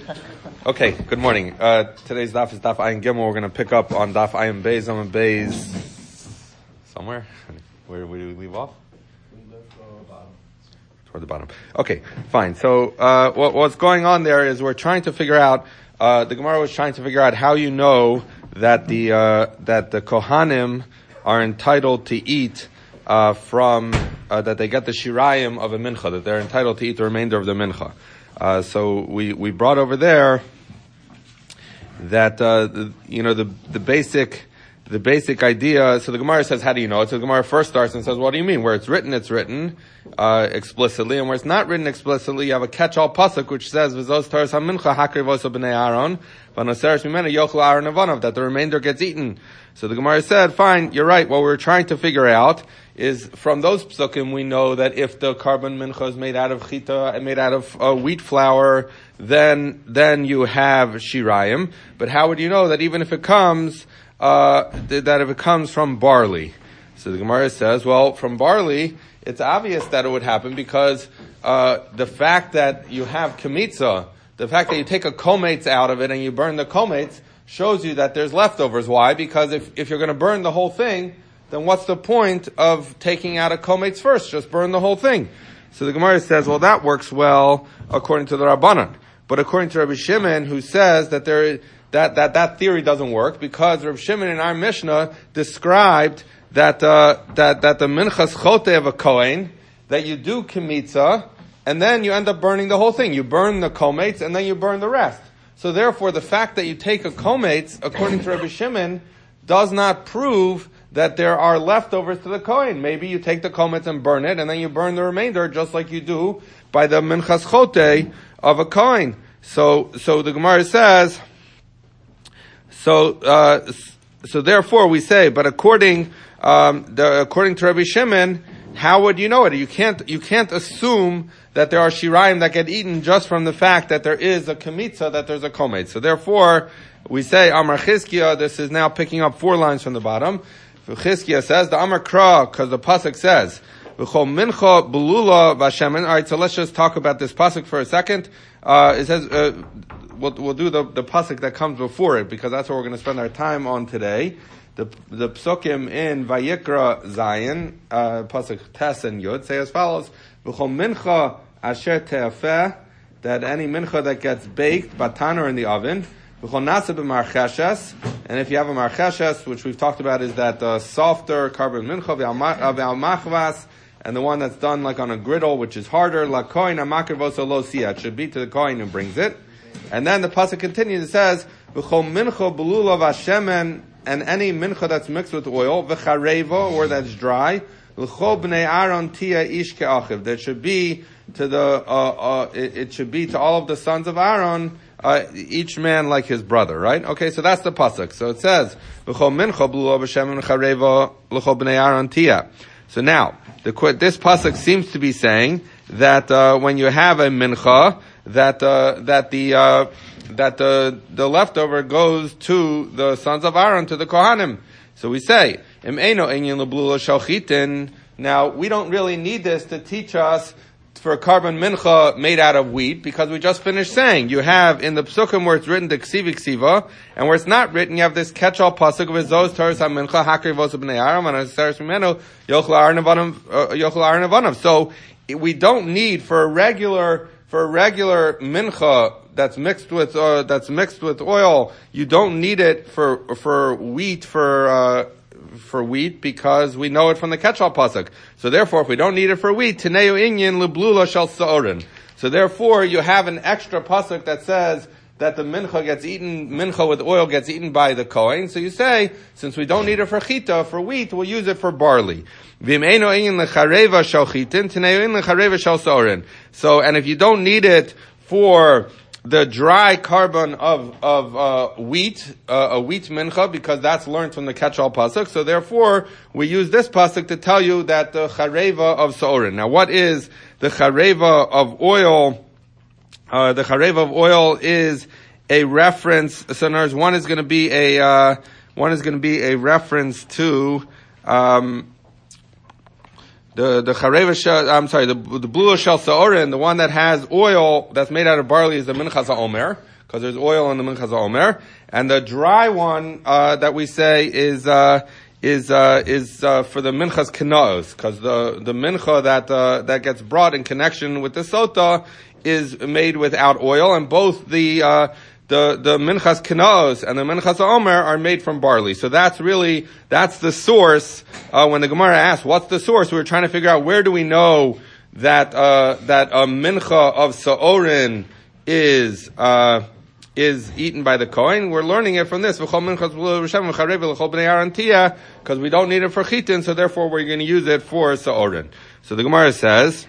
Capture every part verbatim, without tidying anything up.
Okay, good morning. Uh, today's daf is daf Ayin Gimel. We're going to pick up on daf Ayin Beis, Ayin Beis, somewhere. Where, where did we leave off? We left uh, bottom. Toward the bottom. Okay, fine. So uh, what, what's going on there is we're trying to figure out. Uh, the Gemara was trying to figure out how you know that the uh, that the Kohanim are entitled to eat uh, from uh, that they get the shirayim of a mincha, that they're entitled to eat the remainder of the mincha. Uh, so we, we brought over there that, uh, the, you know, the, the basic, the basic idea, so the Gemara says, how do you know it? So the Gemara first starts and says, what do you mean? Where it's written, it's written, uh, explicitly, and where it's not written explicitly, you have a catch-all pasuk which says, V'zos taras ha-mincha hakri v'oso b'nei Aaron, v'noseres mimena yochel Aaron avanav, that the remainder gets eaten. So the Gemara said, fine, you're right, what we're trying to figure out is from those psukim we know that if the carbon mincha is made out of chita and made out of uh, wheat flour, then then you have shirayim. But how would you know that even if it comes uh, th- that if it comes from barley? So the Gemara says, well, from barley, it's obvious that it would happen because uh, the fact that you have kemitza, the fact that you take a kometz out of it and you burn the kometz, shows you that there's leftovers. Why? Because if if you're going to burn the whole thing, then what's the point of taking out a kometz first? Just burn the whole thing. So the Gemara says, well, that works well according to the Rabbanan. But according to Rabbi Shimon, who says that there, that, that, that theory doesn't work because Rabbi Shimon in our Mishnah described that, uh, that, that the minchas chote of a kohen, that you do kemitza, and then you end up burning the whole thing. You burn the kometz, and then you burn the rest. So therefore, the fact that you take a kometz, according to Rabbi Shimon, does not prove that there are leftovers to the kohen. Maybe you take the kometz and burn it, and then you burn the remainder, just like you do by the minchas chote of a kohen. So, so the Gemara says, so, uh, so therefore we say, but according, um, the, according to Rabbi Shimon, how would you know it? You can't, you can't assume that there are shirayim that get eaten just from the fact that there is a kemitza, that there's a kometz. So therefore, we say, Amar Chizkiah, this is now picking up four lines from the bottom. Chizkiah says, the Amar Kra, because the pasuk says, V'chol mincha belula v'shemen. Alright, so let's just talk about this pasuk for a second. Uh, it says, uh, we'll, we'll do the, the pasuk that comes before it, because that's what we're going to spend our time on today. The, the psukim in Vayikra Zion, uh, pasuk Tes and Yud, say as follows, V'chol mincha asher te'afeh, that any mincha that gets baked, batana in the oven, and if you have a marcheshes, which we've talked about, is that uh, softer carbon mincha v'al and the one that's done like on a griddle, which is harder, la koin amakir voso lo sia. It should be to the koin who brings it. And then the pasuk continues. It says v'chol mincha belula v'shemen, and any mincha that's mixed with oil v'charevo, or that's dry, l'chol bnei Aaron tia ish ke'achiv. That should be to the uh, uh, it, it should be to all of the sons of Aaron. Uh, each man like his brother, right? Okay, so that's the pasuk. So it says, "V'chol mincha b'lu b'shem chareva l'chol b'nei Aaron tia." So now, the, this pasuk seems to be saying that uh, when you have a mincha, that uh, that the uh, that the the leftover goes to the sons of Aaron, to the Kohanim. So we say, "Im eino enyin leb'lu shalchitin." Now we don't really need this to teach us for a carbon mincha made out of wheat, because we just finished saying you have in the psukim where it's written the ksiva ksiva, and where it's not written you have this catch-all pasuk of zos taras ha-mincha hakri v'osa b'nei Aaron and aseres mimenu yochel Aaron avanav. So we don't need for a regular for a regular mincha that's mixed with uh, that's mixed with oil. You don't need it for for wheat for. Uh, for wheat, because we know it from the catch-all pasuk. So therefore, if we don't need it for wheat, Teneu inyan leblula shel sa'orin. So therefore, you have an extra pasuk that says that the mincha gets eaten, mincha with oil gets eaten by the kohen. So you say, since we don't need it for chita, for wheat, we'll use it for barley. V'im'eino inyan lechareva shel chitin, Teneu inyan lechareva shel sa'orin. So, and if you don't need it for the dry carbon of of uh, wheat, uh, a wheat mincha, because that's learned from the catch-all pasuk. So therefore, we use this pasuk to tell you that the chareva of sa'orin. Now, what is the chareva of oil? Uh, the chareva of oil is a reference. So, in other words, one is going to be a uh, one is going to be a reference to. Um, The the chareva shel, I'm sorry, the the blue shel sa'orin, the one that has oil that's made out of barley is the minchas ha'omer, because there's oil in the minchas ha'omer, and the dry one uh that we say is uh is uh is uh for the minchas kanaos, because the the mincha that uh that gets brought in connection with the sota is made without oil, and both the uh The, the minchas kanaos and the minchas omer are made from barley. So that's really, that's the source, uh, when the Gemara asks, what's the source? We were trying to figure out where do we know that, uh, that a mincha of sa'orin is, uh, is eaten by the Kohen. We're learning it from this, because we don't need it for chitin, so therefore we're going to use it for sa'orin. So the Gemara says,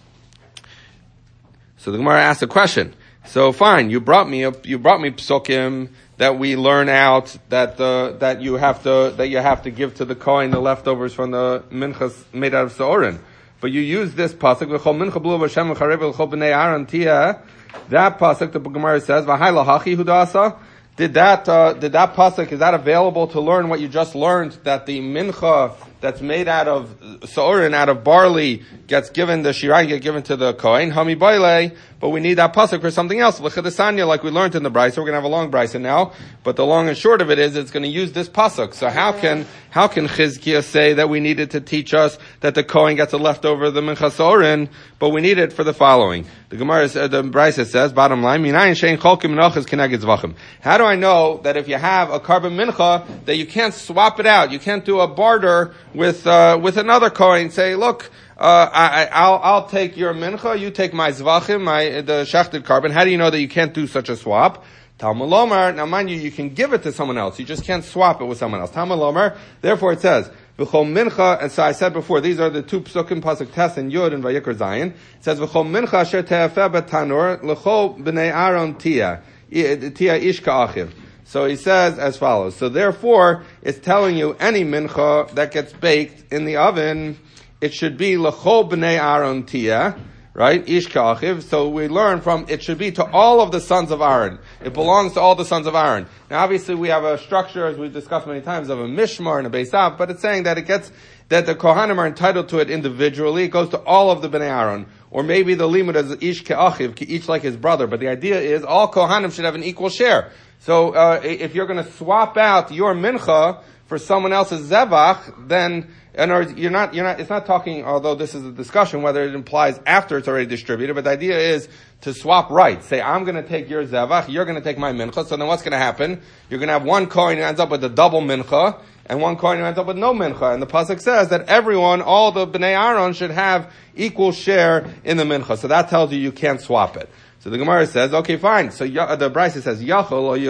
so the Gemara asks a question. So fine, you brought me up, you brought me psukim that we learn out that the, that you have to, that you have to give to the Kohen the leftovers from the minchas made out of sa'orin. But you use this pasuk, v'chol mincha b'lu v'shem v'charev v'chol b'nei Aaron tia, that pasuk, the Gemara says, v'hai lahachi hudasa, did that, uh, did that pasuk, is that available to learn what you just learned, that the mincha that's made out of sa'orin, out of barley, gets given, the shirayim get given to the Kohen, hami baile, but we need that pasuk for something else. L'chadasanya, like we learned in the brisa, we're going to have a long brisa now, but the long and short of it is, it's going to use this pasuk. So how can, how can Chizkiah say that we needed to teach us that the Kohen gets a leftover of the mincha sa'orin, but we need it for the following? The Gemara, uh, the brisa says, bottom line, minayin shein cholkim menachas keneged zvachim. How do I know that if you have a carbon mincha, that you can't swap it out, you can't do a barter with, uh, with another Kohen, say, look, Uh, I, I'll, I'll take your mincha, you take my zvachim, my, the shechted carbon. How do you know that you can't do such a swap? Talmud Lomar, now mind you, you can give it to someone else, you just can't swap it with someone else. Talmud Lomar, therefore it says, v'chol mincha, and so I said before, these are the two psukim, pasuk tes and yud and vayikr zayin. It says, v'chol mincha asher te'afeh b'tanur, l'chol b'nei Aaron tia, tia ish ka'achiv. So he says as follows, so therefore, it's telling you any mincha that gets baked in the oven, it should be l'chol b'nei Aaron tia, right? Ish ka'achiv. So we learn from, it should be to all of the sons of Aaron. It belongs to all the sons of Aaron. Now obviously we have a structure, as we've discussed many times, of a mishmar and a beisav, but it's saying that it gets, that the Kohanim are entitled to it individually. It goes to all of the b'nei Aaron. Or maybe the limud is ish ka'achiv, each like his brother. But the idea is all Kohanim should have an equal share. So, uh, if you're gonna swap out your mincha for someone else's zevach, then, and or you're not, you're not, it's not talking, although this is a discussion, whether it implies after it's already distributed, but the idea is to swap rights. Say, I'm gonna take your zevach, you're gonna take my mincha, so then what's gonna happen? You're gonna have one coin who ends up with a double mincha, and one coin who ends up with no mincha. And the pasuk says that everyone, all the b'nei Aaron should have equal share in the mincha. So that tells you you can't swap it. So the Gemara says, okay, fine. So uh, the Brisa says, Yachol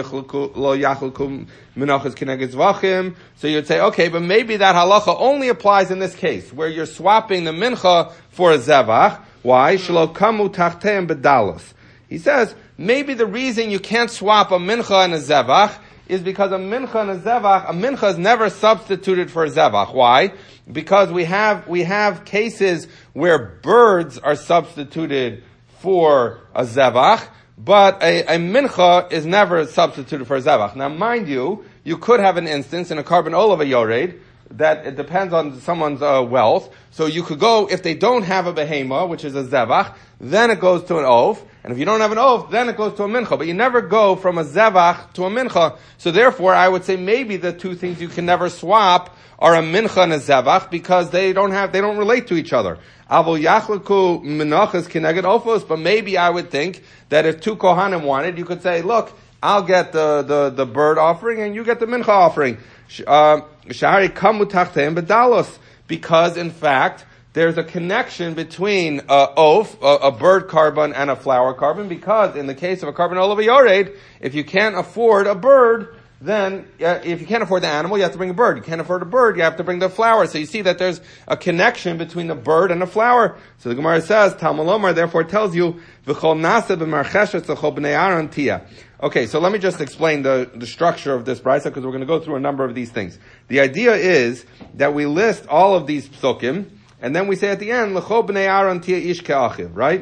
lo yachalku menachas keneged zvachim. So you'd say, okay, but maybe that halacha only applies in this case, where you're swapping the mincha for a zevach. Why? Shelo kamu tachteim bedalos. He says, maybe the reason you can't swap a mincha and a zevach is because a mincha and a zevach, a mincha is never substituted for a zevach. Why? Because we have, we have cases where birds are substituted for a zevach, but a, a mincha is never substituted for a zevach. Now mind you, you could have an instance in a carbon olav yored that it depends on someone's uh, wealth. So you could go, if they don't have a behema, which is a zevach, then it goes to an oaf. And if you don't have an oaf, then it goes to a mincha. But you never go from a zevach to a mincha. So therefore, I would say maybe the two things you can never swap are a mincha and a zevach, because they don't have, they don't relate to each other. Avol yachlaku menachas keneged ofos, but maybe I would think that if two kohanim wanted, you could say, look, I'll get the, the, the bird offering and you get the mincha offering. Shahari kamu tachteim bedalos, because in fact, there's a connection between a oaf, a, a bird carbon, and a flower carbon, because in the case of a carbon olav yored, if you can't afford a bird, then uh, if you can't afford the animal, you have to bring a bird. You can't afford a bird, you have to bring the flower. So you see that there's a connection between the bird and the flower. So the Gemara says, Talmud Lomar therefore tells you, V'chol nasa b'marcheshes l'chol b'nei Aaron tia. Okay, so let me just explain the, the structure of this brisa, because we're going to go through a number of these things. The idea is that we list all of these psukim, and then we say at the end, l'chol b'nei Aaron tia ish ke'achiv, right?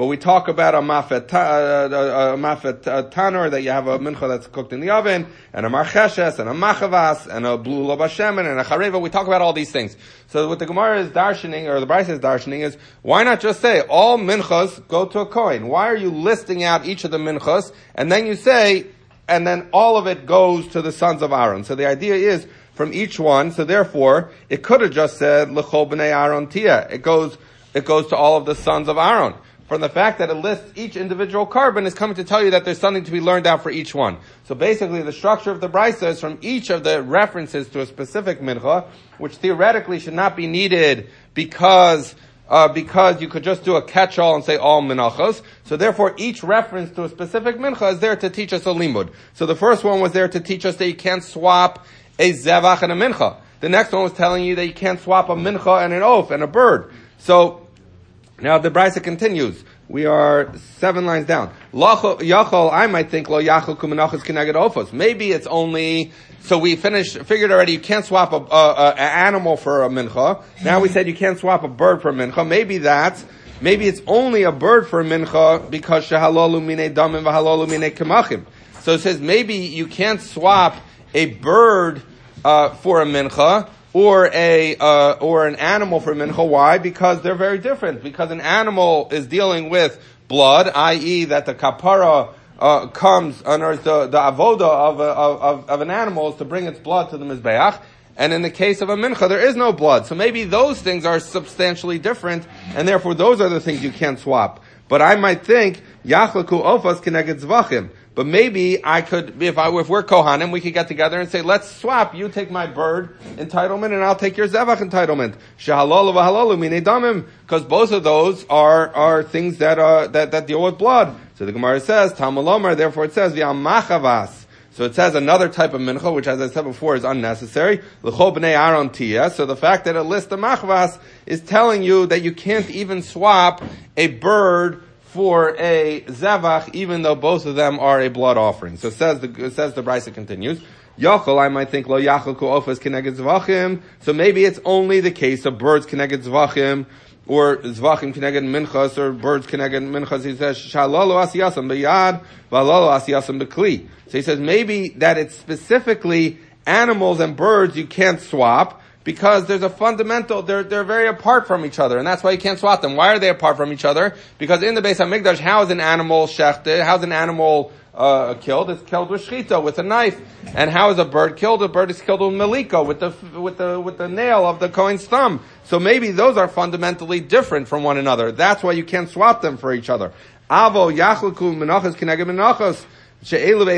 but we talk about a mafet, uh, a mafet uh, tanur, that you have a mincha that's cooked in the oven, and a marcheshes, and a machavas, and a blue lobashemen, and a chareva. We talk about all these things. So what the Gemara is darshaning, or the Brisa is darshaning, is why not just say all minchas go to a kohen? Why are you listing out each of the minchas, and then you say, and then all of it goes to the sons of Aaron? So the idea is from each one. So therefore, it could have just said l'chol b'nei Aaron tia. It goes, it goes to all of the sons of Aaron. From the fact that it lists each individual carbon is coming to tell you that there's something to be learned out for each one. So basically, the structure of the brisa is from each of the references to a specific mincha, which theoretically should not be needed because uh, because you could just do a catch-all and say all minachos. So therefore, each reference to a specific mincha is there to teach us a limud. So the first one was there to teach us that you can't swap a zevach and a mincha. The next one was telling you that you can't swap a mincha and an oaf and a bird. So now the brisa continues. We are seven lines down. Yachol, I might think, lo yachol kumenachos kineged ofos. Maybe it's only, so we finished, figured already you can't swap a, a, a animal for a mincha. Now we said you can't swap a bird for a mincha. Maybe that's, maybe it's only a bird for a mincha because shehalolu mine damim v'halolu mine kemachim. So it says maybe you can't swap a bird uh, for a mincha, or a, uh, or an animal for mincha. Why? Because they're very different. Because an animal is dealing with blood, that is that the kapara, uh, comes, under the, the avoda of, a, of, of an animal is to bring its blood to the mizbeach. And in the case of a mincha, there is no blood. So maybe those things are substantially different, and therefore those are the things you can't swap. But I might think, yachlaku ofas keneged zvachim. But maybe I could, if I, if we're Kohanim, we could get together and say, let's swap. You take my bird entitlement and I'll take your zevach entitlement. Shehalolu v'halolu mine damim. Because both of those are, are things that, uh, that, that deal with blood. So the Gemara says, Talmud Lomar, therefore it says, v'am machavas. So it says another type of mincha, which as I said before is unnecessary. L'chol b'nei Aaron tia. So the fact that it lists the machavas is telling you that you can't even swap a bird for a zevach, even though both of them are a blood offering. So it says the, it says the brisa continues. Yachol, I might think, lo yachol ku ofas keneged zvachim. So maybe it's only the case of birds keneged zvachim, or zvachim keneged minchas, or birds keneged minchas. He says, shalolo asiyasam b'yad, v'alolo asiyasam b'kli. So he says maybe that it's specifically animals and birds you can't swap, because there's a fundamental, they're, they're very apart from each other, and that's why you can't swap them. Why are they apart from each other? Because in the Beis HaMikdash, how is an animal shechted? How's an animal, uh, killed? It's killed with shchita, with a knife. And how is a bird killed? A bird is killed with maliko, with the, with the, with the nail of the Kohen's thumb. So maybe those are fundamentally different from one another. That's why you can't swap them for each other. Avo yachluku menachos kineged menachos. So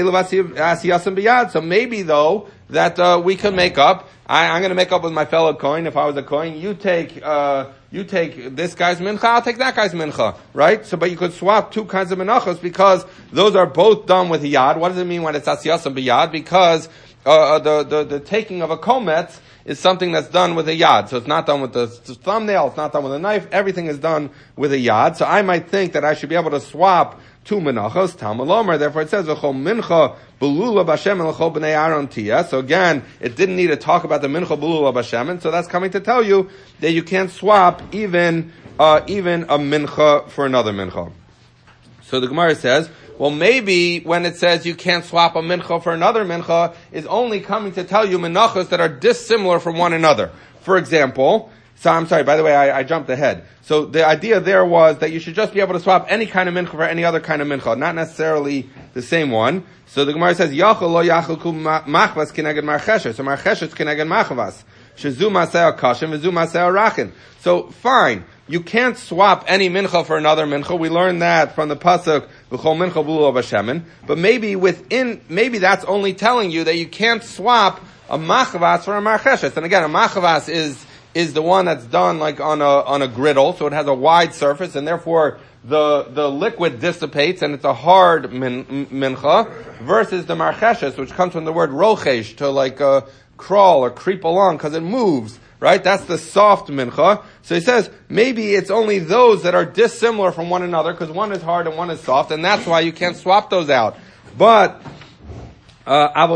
maybe though, that, uh, we can make up, I, I'm gonna make up with my fellow Kohen. If I was a Kohen, you take, uh, you take this guy's mincha, I'll take that guy's mincha, right? So, but you could swap two kinds of minachos because those are both done with a yad. What does it mean when it's asiyasam b'yad? Because, uh, the, the, the taking of a kometz is something that's done with a yad. So it's not done with the thumbnail, it's not done with a knife, everything is done with a yad. So I might think that I should be able to swap two menachos, Talmud Lomar, therefore it says, v'chol mincha belula b'Hashem and l'chol b'nei Aaron tia. So again, it didn't need to talk about the mincha belula b'Hashem, and so that's coming to tell you that you can't swap even, uh, even a mincha for another mincha. So the Gemara says, well maybe when it says you can't swap a mincha for another mincha, is only coming to tell you menachos that are dissimilar from one another. For example, so I'm sorry, by the way, I, I jumped ahead. So the idea there was that you should just be able to swap any kind of mincha for any other kind of mincha, not necessarily the same one. So the Gemara says, Yachol lo yachol ku machvas kineged marcheshes, so marcheshes kineged machvas. Shezu maseh kashim, v'zu maseh rachin. So fine, you can't swap any mincha for another mincha. We learned that from the pasuk, v'chol mincha b'lu b'shemen. But maybe within, maybe that's only telling you that you can't swap a machvas for a marcheshes. And again, a machvas is, is the one that's done like on a, on a griddle, so it has a wide surface, and therefore the, the liquid dissipates, and it's a hard min, mincha, versus the marcheshes, which comes from the word rochesh, to like, uh, crawl or creep along, because it moves, right? That's the soft mincha. So he says, maybe it's only those that are dissimilar from one another, because one is hard and one is soft, and that's why you can't swap those out. But, Uh,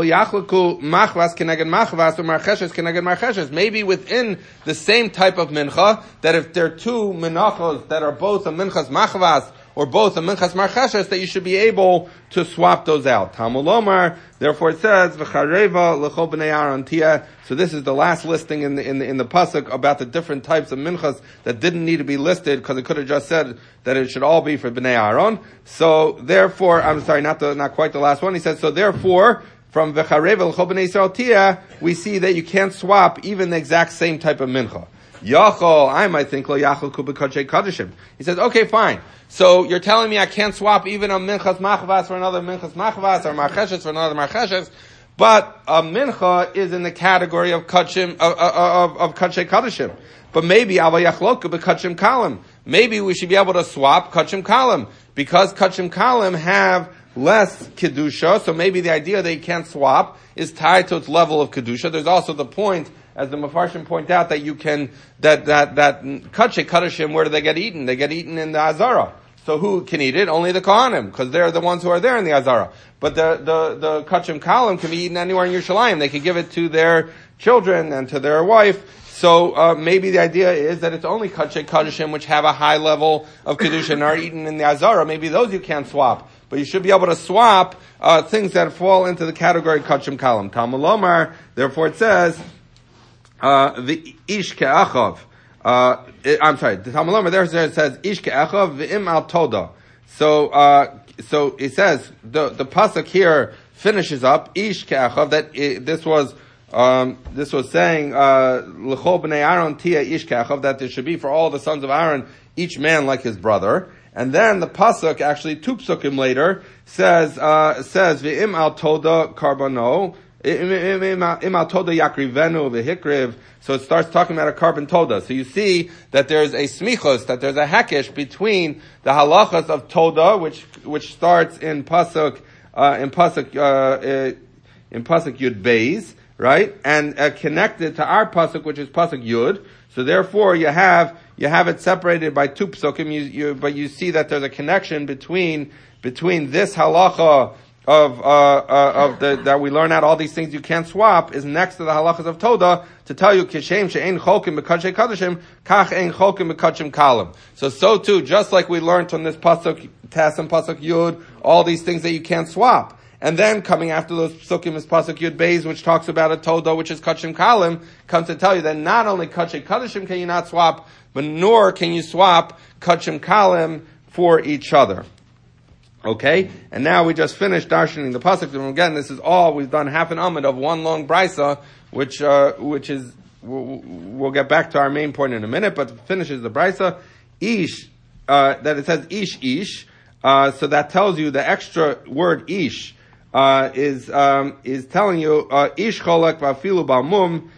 maybe within the same type of mincha, that if there are two minachos that are both a minchas machvas or both a minchas marcheshes, that you should be able to swap those out. Talmud Lomar, therefore it says, v'chareva l'chol b'nei Aaron tia. So this is the last listing in the, in the, in the pasuk about the different types of minchas that didn't need to be listed, because it could have just said that it should all be for b'nei Aaron. So therefore, I'm sorry, not the, not quite the last one. He says, so therefore, from v'chareva l'chol b'nei Yisrael tia, we see that you can't swap even the exact same type of mincha. Yachol, I might think, lo yachol ku b'kodshei kadashim. He says, okay, fine. So you're telling me I can't swap even a minchas machvas for another minchas machvas, or marcheshes for another marcheshes, but a mincha is in the category of kachim, of, of, of kodshei kadashim. But maybe ava yachloku b'kachim kalim. Maybe we should be able to swap kachim kalim, because kachim kalim have less kedusha, so maybe the idea that you can't swap is tied to its level of kedusha. There's also the point, as the Mefarshim point out, that you can, that, that, that, kachei kadashim, where do they get eaten? They get eaten in the Azara. So who can eat it? Only the Kohanim, because they're the ones who are there in the Azara. But the, the, the kachim kalim can be eaten anywhere in Yerushalayim. They can give it to their children and to their wife. So, uh, maybe the idea is that it's only kachei kadashim which have a high level of kedusha and are eaten in the Azara. Maybe those you can't swap. But you should be able to swap, uh, things that fall into the category kachim kalim. Talmud Lomar, therefore it says, Uh, the ish ke'achav, uh, I'm sorry, the Talmud Lomar there says, ish ke'achav v'im al toda. So, uh, so it says, the, the pasuk here finishes up, ish ke'achav, that it, this was, um, this was saying, uh, l'chol b'nei Aaron tia ish ke'achav, that there should be for all the sons of Aaron, each man like his brother. And then the pasuk, actually two psukim later, says, uh, says, v'im al toda karbano, so it starts talking about a carbon toda. So you see that there's a smichos, that there's a hekesh between the halachas of toda, which which starts in pasuk uh, in pasuk uh, in pasuk yud beis, right, and uh, connected to our pasuk, which is pasuk yud. So therefore, you have you have it separated by two psukim. You, you, but you see that there's a connection between between this halacha of, uh, uh, of the, that we learn out all these things you can't swap, is next to the halachas of Toda, to tell you, Kishem she'ein cholkim b'kadshei kadashim, kach ein cholkim b'kadshim kalim. So, so too, just like we learned from this pasuk, Tas and pasuk Yud, all these things that you can't swap. And then, coming after those psukim is pasuk Yud Beis, which talks about a Toda, which is kachim kalim, comes to tell you that not only kachei kadashim can you not swap, but nor can you swap kachim kalim for each other. Okay, and now we just finished darshaning the pasuk. And again, this is all we've done, half an amud of one long brisa, which uh, which is we'll, we'll get back to our main point in a minute, but finishes the brisa. Ish, uh, that it says ish ish, uh, so that tells you the extra word ish uh, is um, is telling you uh, ish cholak vafilu balmum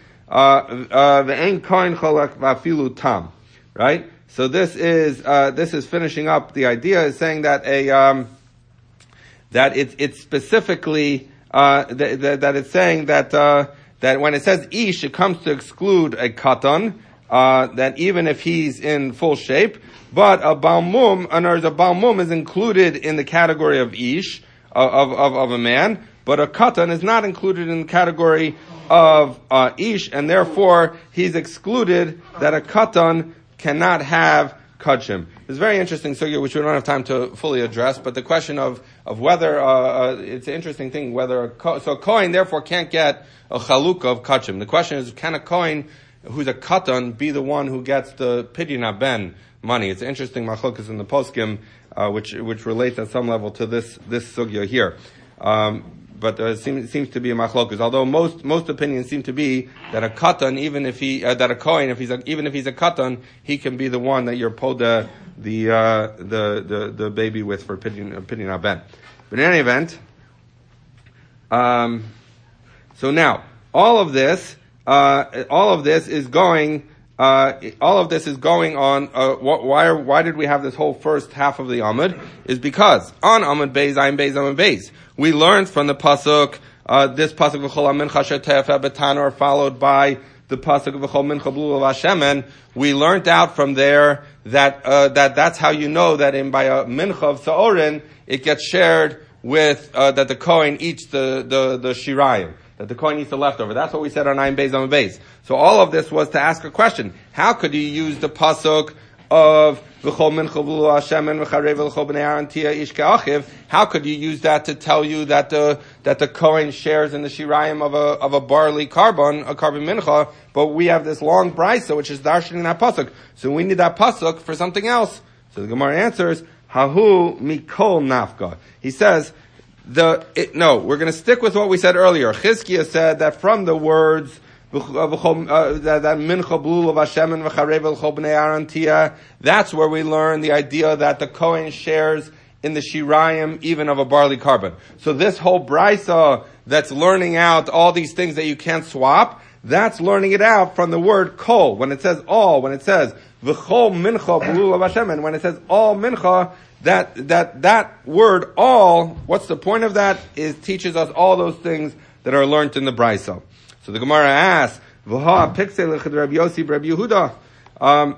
ve'en koin cholak vafilu tam, right? So this is uh, this is finishing up the idea, is saying that a um, that it's it's specifically uh, th- th- that it's saying that uh, that when it says ish, it comes to exclude a katan, uh, that even if he's in full shape, but a balmum, and there's a balmum is included in the category of ish of of, of a man, but a katan is not included in the category of uh, ish, and therefore he's excluded, that a katan cannot have kachim. It's very interesting sugya, which we don't have time to fully address, but the question of, of whether, uh, uh, it's an interesting thing, whether, a ko- so a kohen therefore can't get a chalukah of kachim. The question is, can a kohen who's a katan be the one who gets the pidyon ben money? It's an interesting machlokas in the poskim, uh, which, which relates at some level to this, this sugya here. Um, But uh, it seems, it seems to be a machlokas. Although most most opinions seem to be that a katan, even if he uh, that a kohen, if he's a, even if he's a katan, he can be the one that you're poda the uh, the the the baby with for pidyon pidyon ben. But in any event, um, so now all of this uh, all of this is going. Uh, all of this is going on. Uh, wh- why? Are, why did we have this whole first half of the Amud? Is because on Amud Beis, Ayin Beis, Amud Beis, we learned from the pasuk uh, this pasuk v'chol mincha shetefa betanor, followed by the pasuk v'chol mincha blu v'ashemen. We learned out from there that uh, that that's how you know that in by a mincha of saorin it gets shared with uh, that the kohen eats the the the shirayim. That the kohen eats the leftover. That's what we said on Ayin Beis Amud Beis. So all of this was to ask a question. How could you use the pasuk of V'chol mincha v'lu Hashem and v'charev v'chol b'nei Aaron tia ish ke'achiv, how could you use that to tell you that the that the Kohen shares in the shirayim of a of a barley carbon, a carbon mincha? But we have this long brisa which is darshan in that pasuk, so we need that pasuk for something else. So the Gemara answers, Hahu mikol nafka. He says, the it, no, we're going to stick with what we said earlier. Chizkiah said that from the words Uh, that, that mincha blul of Hashem and v'charev l'chol b'nei Aaron tia, that's where we learn the idea that the Kohen shares in the shirayim even of a barley carbon. So this whole brisa that's learning out all these things that you can't swap, that's learning it out from the word kol. When it says all, when it says v'chol mincha blul of Hashem, and when it says all mincha, that, that, that word all, what's the point of that? It teaches us all those things that are learned in the brisa. So the Gemara asks, "V'ha piksei l'chad Rabbi Yossi Rabbi Yehuda." Um,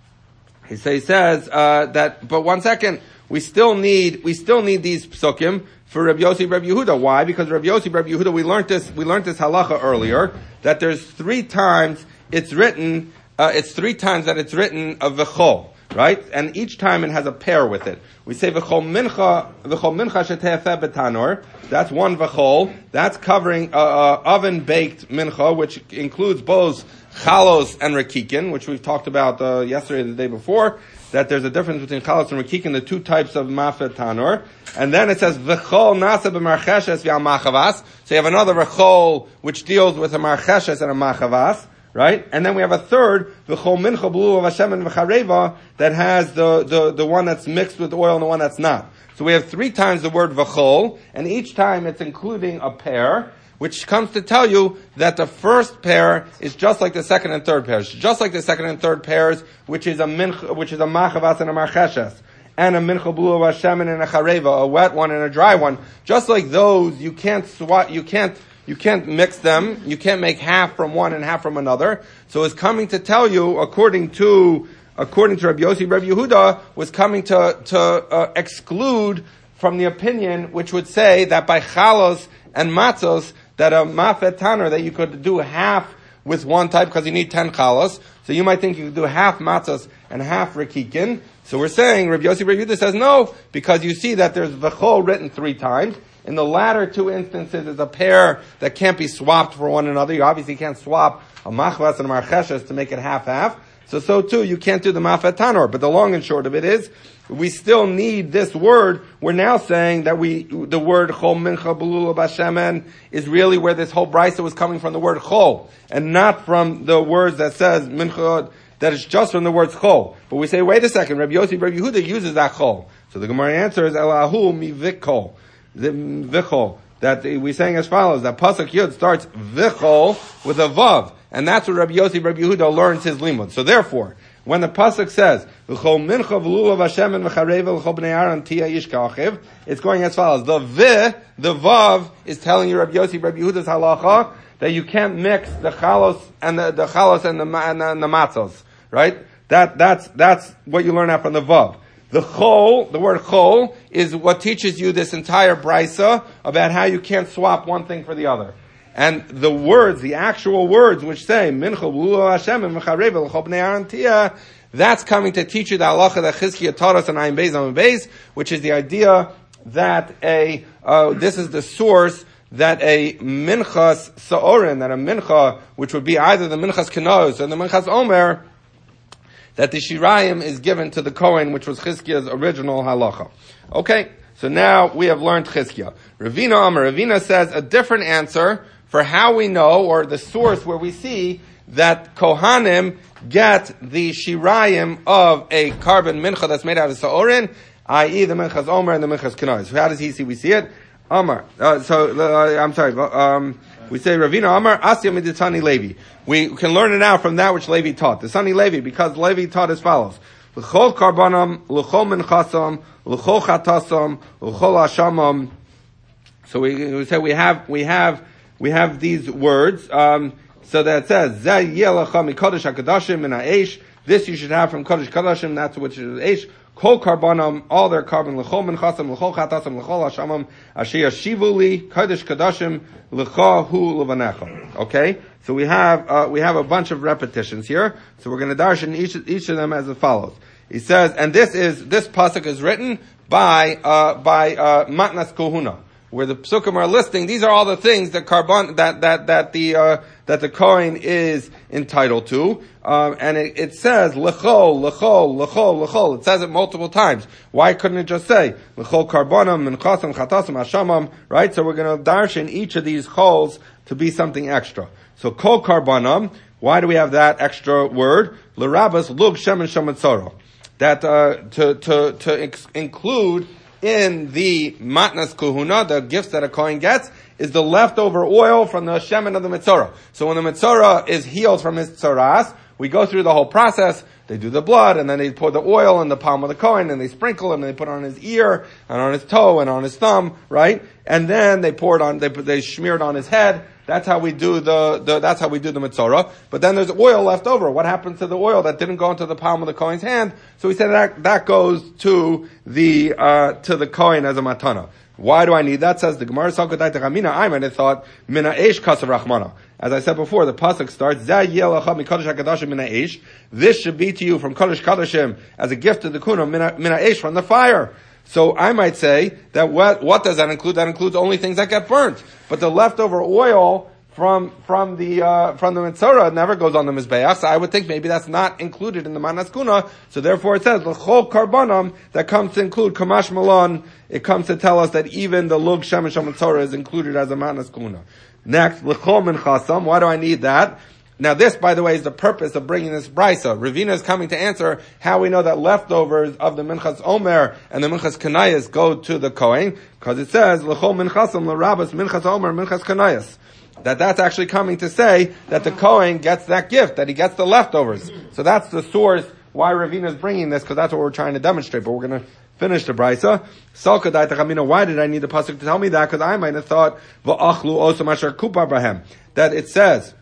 he say, says uh, that, but one second, we still need we still need these psukim for Rabbi Yossi Rabbi Yehuda. Why? Because Rabbi Yossi Rabbi Yehuda, we learned this we learned this halacha earlier, that there's three times it's written uh, it's three times that it's written of v'chol, right? And each time it has a pair with it. We say v'chol mincha v'chol mincha shete'efeh betanor. That's one v'chol. That's covering uh, uh, oven baked mincha, which includes both chalos and rekikin, which we've talked about uh, yesterday or the day before. That there's a difference between chalos and rekikin, the two types of mafet tanor. And then it says v'chol nasa b'marcheshes v'al machavas. So you have another v'chol which deals with a marcheshes and a machavas. Right? And then we have a third, v'chol mincha b'lu of Hashem and v'chareva, that has the, the, the one that's mixed with oil and the one that's not. So we have three times the word v'chol, and each time it's including a pair, which comes to tell you that the first pair is just like the second and third pairs. Just like the second and third pairs, which is a mincha, which is a machavas and a marcheshes, and a mincha b'lu of Hashem and a chareva, a wet one and a dry one. Just like those, you can't swat, you can't You can't mix them. You can't make half from one and half from another. So it's coming to tell you, according to according to Rabbi Yossi, Rabbi Yehuda was coming to to uh, exclude from the opinion which would say that by chalos and matzos that a mafet tanner that you could do half with one type because you need ten chalos. So you might think you could do half matzos and half rekikin. So we're saying Rabbi Yossi, Rabbi Yehuda says no, because you see that there's v'chol written three times. In the latter two instances, is a pair that can't be swapped for one another. You obviously can't swap a machvas and a marcheshes to make it half-half. So, so too, you can't do the mafet tanor. But the long and short of it is, we still need this word. We're now saying that we, the word chol mincha b'lula b'shemen is really where this whole brisa was coming from, the word chol, and not from the words that says mincha, that is just from the words chol. But we say, wait a second, Rabbi Yossi, Rabbi Yehuda uses that chol. So the Gemara answers, elahu mi vikol. The vichol, that we're saying as follows, that Pasuk Yud starts vichol with a vav, and that's what Rabbi Yossi, Rabbi Yehuda learns his limud. So therefore, when the Pasuk says, vichol mincha v'lulav Hashem and v'charev v'chol b'nei Aaron tia ish ka'achiv, it's going as follows. The vi, the vav, is telling you Rabbi Yossi, Rabbi Yehuda's halacha, that you can't mix the chalos and the, the chalos and the, and the, and the matzos, right? That, that's, that's what you learn out from the vav. The chol, the word chol, is what teaches you this entire brisa about how you can't swap one thing for the other. And the words, the actual words which say, mincha b'lu Hashem and v'charev l'chol b'nei Aaron tia, that's coming to teach you the halacha that Chizkiah taught us in Ayin Beis Ayin Beis, which is the idea that a, uh, this is the source that a minchas sa'orin, that a mincha, which would be either the minchas kenos or the minchas omer, that the shirayim is given to the Kohen, which was Chizkiah's original halacha. Okay, so now we have learned Chizkiah. Ravina Amar, Ravina says a different answer for how we know, or the source where we see that Kohanim get the shirayim of a carbon mincha that's made out of sa'orin, that is the minchas omer and the minchas kenos. How does he see? We see it? Amar. Uh, so, uh, I'm sorry, um, we say Ravina Amar, Asya Miditani Levi. We can learn it out from that which Levi taught. The Sani Levi, because Levi taught as follows. L'chol karbanam, l'chol minchasam, l'chol chatasam, l'chol ashamam. So we, we say we have, we have, we have these words, um, so that it says, Zeh yelecha mikodesh hakadashim min ha'esh. This you should have from Kodesh Kadashim, that's which is Eish. Kol karbanam, all their carbon, l'chol minchasam, l'chol chatasam, l'chol hashamam, asher yashivuli, Kodesh Kadashim, l'cha hu levanecha. Okay? So we have, uh, we have a bunch of repetitions here. So we're going to darshan each, each of them as it follows. He says, and this is, this pasuk is written by, uh, by, uh, Matnas Kohuna, where the psukim are listing, these are all the things that carbon, that, that, that the, uh, that the Kohen is entitled to. Um, and it, it says, L'chol, L'chol, L'chol, L'chol. It says it multiple times. Why couldn't it just say, L'chol karbonam, Minchasam, Chatasam, Hashamam, right? So we're going to darshan each of these chols to be something extra. So kol karbonam, why do we have that extra word? L'rabas, lug, shem, and shematzoro. That, uh, to, to, to ex- include in the matnas kuhuna, the gifts that a Kohen gets, is the leftover oil from the shemen of the mitzorah. So when the mitzorah is healed from his tzoras, we go through the whole process. They do the blood, and then they pour the oil in the palm of the Kohen, and they sprinkle it, and they put it on his ear, and on his toe, and on his thumb, right? And then they pour it on, they, they smear it on his head. That's how we do the, the, that's how we do the mitzorah. But then there's oil left over. What happens to the oil that didn't go into the palm of the Kohen's hand? So we said that, that goes to the, uh, to the Kohen as a matana. Why do I need that? Says the Gemara, I might have thought, mina eish kasav rachmana. As I said before, the pasuk starts, this should be to you from Kodesh Kodeshim as a gift to the kuna, mina, mina eish, from the fire. So I might say that what, what does that include? That includes only things that get burnt. But the leftover oil from, from the, uh, from the mitzorah never goes on the mizbeach. So I would think maybe that's not included in the manas kuna. So therefore it says, l'chol karbonam, that comes to include kamash malon. It comes to tell us that even the lug shem and mitzorah is included as a manas kuna. Next, l'chol minchasam. Why do I need that? Now this, by the way, is the purpose of bringing this brisa. Ravina is coming to answer how we know that leftovers of the Minchas Omer and the Minchas Kanayas go to the Kohen, because it says, L'chol minchasam l'rabas Minchas Omer Minchas Kanayas. That that's actually coming to say that the Kohen gets that gift, that he gets the leftovers. So that's the source why Ravina is bringing this, because that's what we're trying to demonstrate. But we're going to finish the brisa. Salka daitachamina. Why did I need the pasuk to tell me that? Because I might have thought va'achlu osam asher kupar bahem, that it says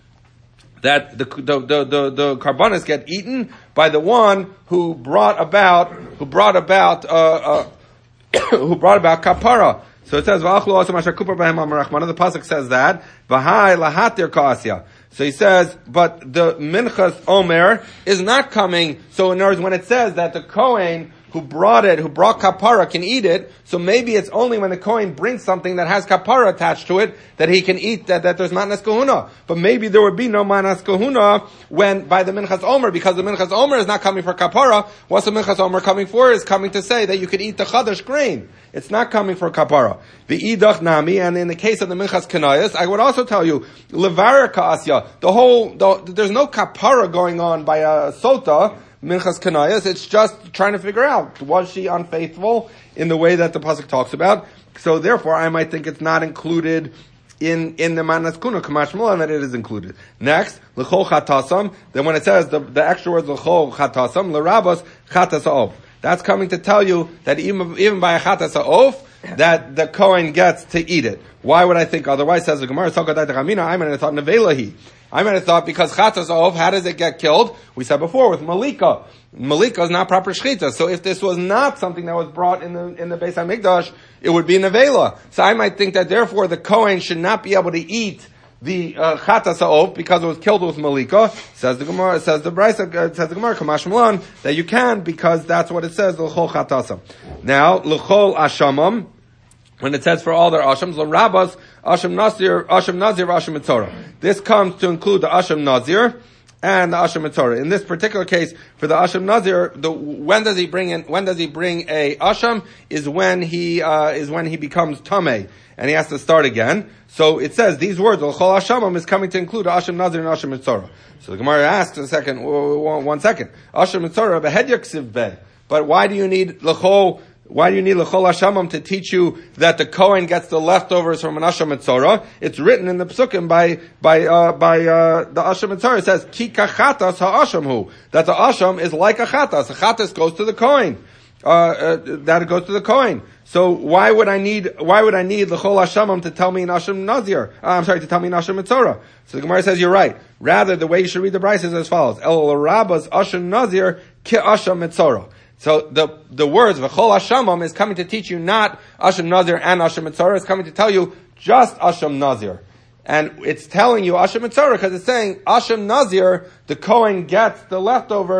that the the the the, the karbanos get eaten by the one who brought about who brought about uh, uh who brought about kapara. So it says va'achlu osam asher kupar bahem amarachmana. The pasuk says that v'hai lahatir kaasya. So he says, but the minchas omer is not coming. So in other words, when it says that the Kohen who brought it, who brought kapara, can eat it, so maybe it's only when the Kohen brings something that has kapara attached to it that he can eat, that, that there's manas kahuna. But maybe there would be no manas kahuna when, by the minchas omer, because the minchas omer is not coming for kapara. What's the minchas omer coming for? Is coming to say that you could eat the chadash grain. It's not coming for kapara. The idach nami, and in the case of the minchas kanayas, I would also tell you, levara kaasya, the whole, the, there's no kapara going on by a sota, Minchas Kanayas, it's just trying to figure out, was she unfaithful in the way that the pasuk talks about? So therefore, I might think it's not included in, in the Manas Kuna, Kamash Mulan, that it is included. Next, L'chol Chatasam, then when it says the, the extra words L'chol Chatasam, L'rabos Chatas Ha'of. That's coming to tell you that even, even by a Chatas Ha'of, that the Kohen gets to eat it. Why would I think otherwise? Says the Gemara, I might have thought Nevelahi. I might have thought because chatas of, how does it get killed? We said before with malika. Malika is not proper shchita. So if this was not something that was brought in the in the Beis Hamikdash, it would be nevela. So I might think that therefore the Kohen should not be able to eat the uh, chatas of because it was killed with malika. Says the Gemara, says the Brisa, uh, says the Gemara, Kamash Malan, that you can because that's what it says. L'chol chatasa. Now l'chol ashamam. When it says for all their ashams, l'rabas, asham nazir, asham nazir, asham mitzorah. This comes to include the asham nazir and the asham mitzorah. In this particular case, for the asham nazir, the, when does he bring in, when does he bring a asham? Is when he, uh, is when he becomes tameh. And he has to start again. So it says, these words, l'chol ashamam, is coming to include asham nazir and asham mitzorah. So the Gemara asks a second, one, one second. Asham mitzorah, behed yaksiv be. But why do you need l'chol, Why do you need l'chol hashamam to teach you that the Kohen gets the leftovers from an asham mitzorah? It's written in the psukim by by uh, by uh, the asham mitzorah. It says ki kachatas ha'asham hu, that the asham is like a chatas. A chatas goes to the Kohen. Uh, uh, that it goes to the Kohen. So why would I need why would I need l'chol hashamam to tell me an asham nazir? Uh, I'm sorry, to tell me an asham mitzorah. So the Gemara says you're right. Rather, the way you should read the brayso is as follows: El rabas asham nazir ki asham mitzorah. So the the words v'chol hashamam is coming to teach you not asham nazir and asham mitzorah. It's coming to tell you just asham nazir, and it's telling you asham mitzorah because it's saying asham nazir. The Kohen gets the leftovers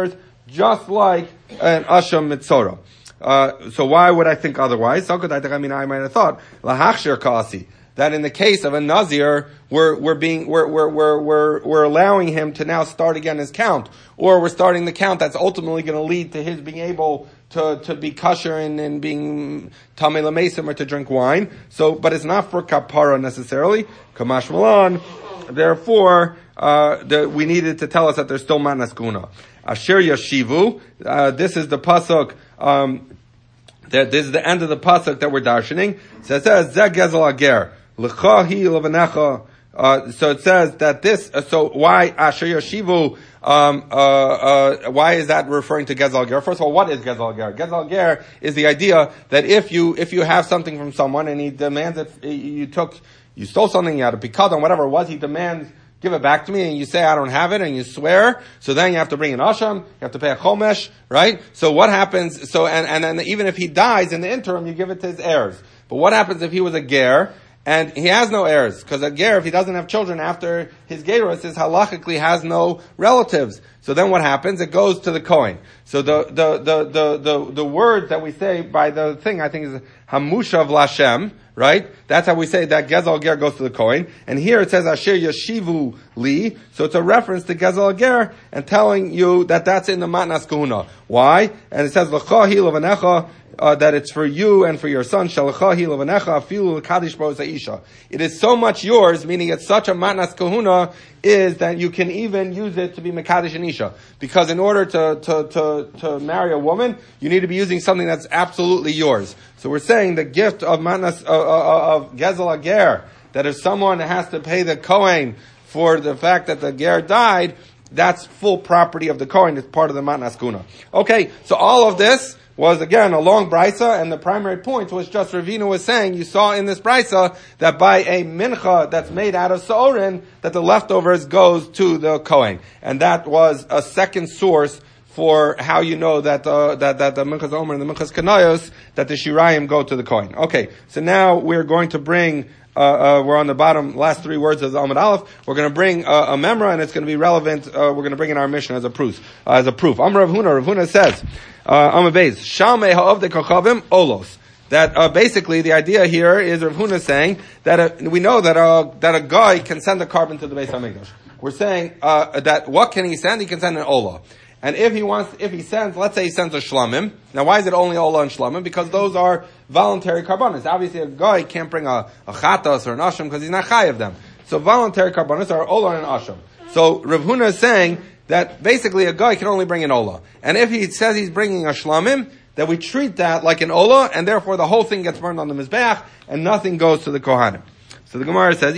just like an asham mitzora. Uh, so why would I think otherwise? So could I think, I mean, I might have thought, lahachshir kasi, that in the case of a nazir, we're, we're being, we're, we're, we're, we're, we're allowing him to now start again his count. Or we're starting the count that's ultimately going to lead to his being able to, to be kosher and, and being tamei l'mesim or to drink wine. So, but it's not for kapara necessarily. Kamash malan. Therefore, uh, the, we needed to tell us that there's still matnas kuna. Asher yashivu, uh, this is the pasuk, um, that this is the end of the pasuk that we're darshaning. So it says, Zeg gezel ager, l'chahi levanecha. Uh, so it says that this, uh, so why Asher Yashivu, um, uh, uh, why is that referring to Gezel Ger? First of all, what is Gezel Ger? Gezel Ger is the idea that if you, if you have something from someone and he demands it, you took, you stole something, you had a pikadon, whatever it was, he demands, give it back to me, and you say, I don't have it, and you swear, so then you have to bring an asham, you have to pay a chomesh, right? So what happens, so, and, and then even if he dies in the interim, you give it to his heirs. But what happens if he was a ger, and he has no heirs? Because a ger, if he doesn't have children after his gerus, is halachically has no relatives. So then what happens? It goes to the Kohen. So the, the, the, the, the, the word that we say by the thing, I think is hamushav lashem, right? That's how we say that Gezel Ger goes to the Kohen. And here it says Asher Yashivu Li. So it's a reference to Gezel Ger and telling you that that's in the Matnas Kahuna. Why? And it says L'chahi levanecha, uh, that it's for you and for your son. Shalachahi levanecha afilu l'kadish bo za'isha. It is so much yours, meaning it's such a Matnas Kahuna, is that you can even use it to be Mekadesh and Isha. Because in order to, to, to, to marry a woman, you need to be using something that's absolutely yours. So we're saying the gift of Matnas, uh, uh, of Gezel Ager, that if someone has to pay the Kohen for the fact that the Ger died, that's full property of the Kohen. It's part of the Matnas Kuna. Okay, so all of this was again a long brisa, and the primary point was just Ravina was saying, you saw in this brisa that by a mincha that's made out of Sa'orin, that the leftovers goes to the Kohen. And that was a second source for how you know that uh, that that the minchas omer and the minchas kanayos, that the shirayim go to the Kohen. Okay, so now we're going to bring, uh, uh, we're on the bottom, last three words of the Amud Aleph. We're going to bring uh, a memra, and it's going to be relevant. Uh, we're going to bring in our mission as a proof. Uh, as a proof, Amar Rav Huna. Rav Huna says, Amar Beis, Shalmei ha'ovdei kochavim olos. That uh, basically the idea here is Rav Huna saying that uh, we know that a that a guy can send a carbon to the Beis Hamikdash. We're saying uh, that what can he send? He can send an olah. And if he wants, if he sends, let's say he sends a shlamim. Now, why is it only olah and shlamim? Because those are voluntary karbanos. Obviously, a guy can't bring a, a chatas or an asham because he's not chay of them. So voluntary karbanos are olah and asham. So Rav Huna is saying that basically a guy can only bring an olah. And if he says he's bringing a shlamim, that we treat that like an olah, and therefore the whole thing gets burned on the mizbeach, and nothing goes to the kohanim. So the Gemara says,